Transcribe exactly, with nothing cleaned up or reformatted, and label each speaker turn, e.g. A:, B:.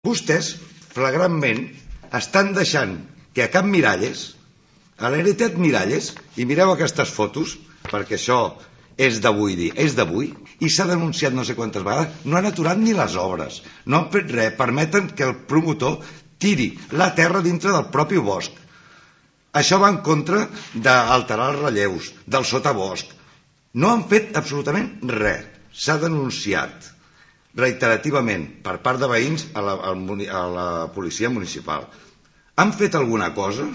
A: Vostès, flagrantment, estan deixant que a Can Miralles, a l'Heretat Miralles, i mireu aquestes fotos, perquè això és d'avui dir, és d'avui, i s'ha denunciat no sé quantes vegades, no han aturat ni les obres, no han fet res, permeten que el promotor tiri la terra dintre del propi bosc. Això va en contra d'alterar els relleus, del sotabosc. No han fet absolutament res. S'ha denunciat reiterativament per part de veïns a la, a la policia municipal. Han fet alguna cosa?